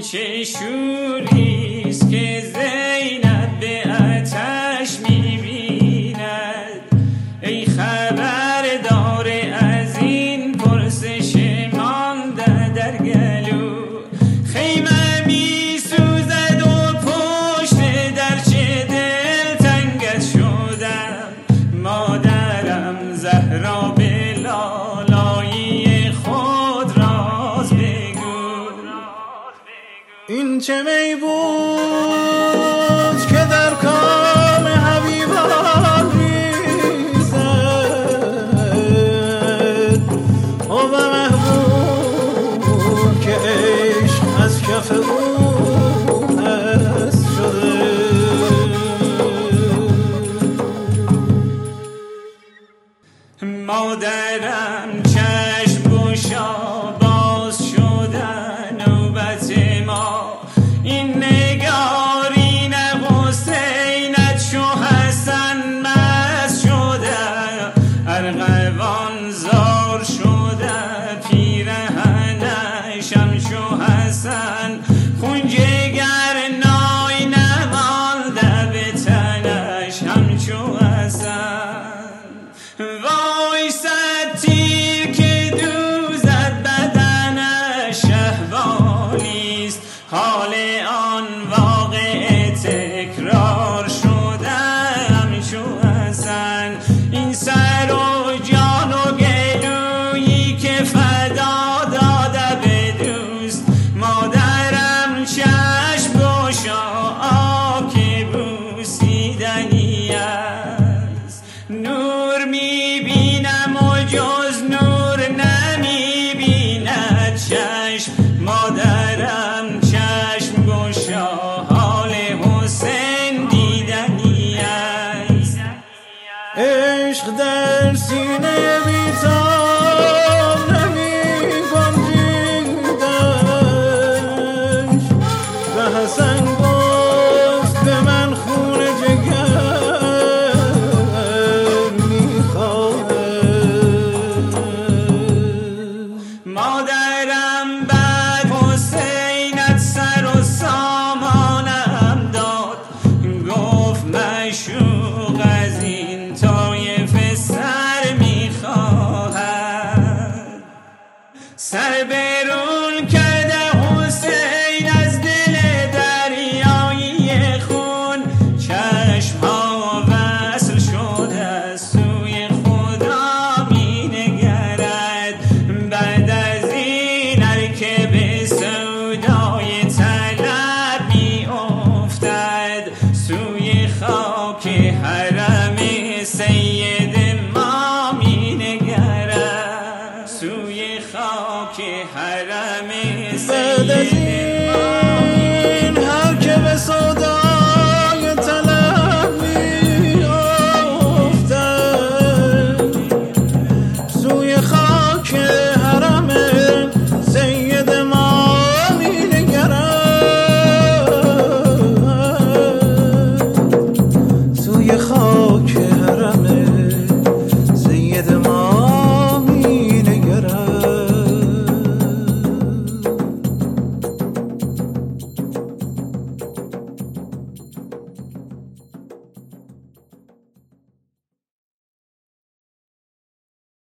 چه شوریست که زینب به آتش می‌بیند. ای خبردار از این پرسش مانده در گلو، خیمه می‌سوزد و پشت درچه دلتنگت شدم. مادرم زهرا به لالایی خود راز بگو. این چه می بود که در کام حبیبان ریزد، او به محبوب که عشق از کف او هست شده. مادرم چشم گشا باز شدن نوبت ما، این نگارین حسینت شو حسن مست شده. ارغوان زار شده پیرهنش شو حسن، خون جگر نای نمانده به تنش همچو حسن. وای صد تیر که دوزد بدنش شهوانیست، حال آن واقع تکرار شده همچو حسن. این سر و جان و گلویی که فدا داده به دوست، مادرم چشم گشا